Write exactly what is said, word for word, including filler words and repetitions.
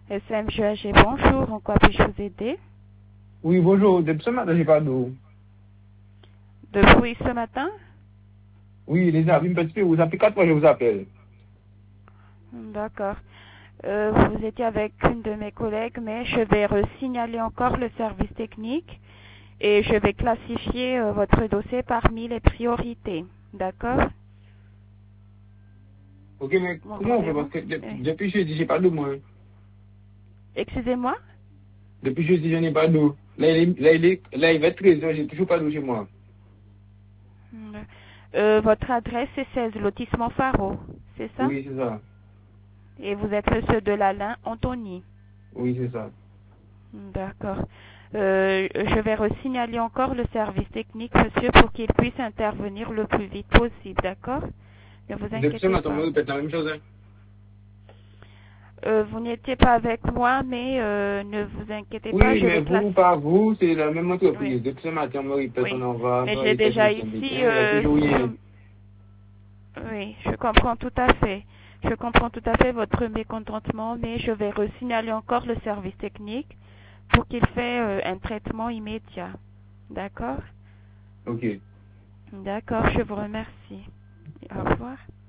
S M G A G, bonjour, en quoi puis-je vous aider? Oui, bonjour. Depuis ce matin, j'ai pas d'eau. Depuis ce matin? Oui, les amis, un petit peu, vous appelez quatre fois, je vous appelle. D'accord. Euh, vous étiez avec une de mes collègues, mais je vais resignaler encore le service technique et je vais classifier euh, votre dossier parmi les priorités. D'accord? Ok, mais comment on fait? M'entendez-vous? Parce que de- Oui. depuis jeudi, j'ai pas d'eau, moi. Excusez-moi? Depuis jeudi, je n'ai pas d'eau. Là, il est, là, il est, là, il va être treize heures, j'ai toujours pas d'eau chez moi. Euh, votre adresse est seize lotissement Faro, c'est ça? Oui, c'est ça. Et vous êtes monsieur Delalin Anthony. Oui, c'est ça. D'accord. Euh, je vais resignaler encore le service technique, monsieur, pour qu'il puisse intervenir le plus vite possible, d'accord? Ne vous Depuis ce inquiétez matin, on pas. me répète la même chose, hein. Euh, vous n'étiez pas avec moi, mais euh, ne vous inquiétez pas, Oui, je mais vais vous, classer. pas vous, c'est la même Oui, entreprise. Depuis ce matin, on me répète, on oui. envoie Mais envoie j'ai les déjà techniciens ici, vite, hein. Il y a euh, toujours sur... rien. Oui, je comprends tout à fait. Je comprends tout à fait votre mécontentement, mais je vais resignaler encore le service technique pour qu'il fait euh, un traitement immédiat. D'accord? Ok. D'accord, je vous remercie. Au revoir.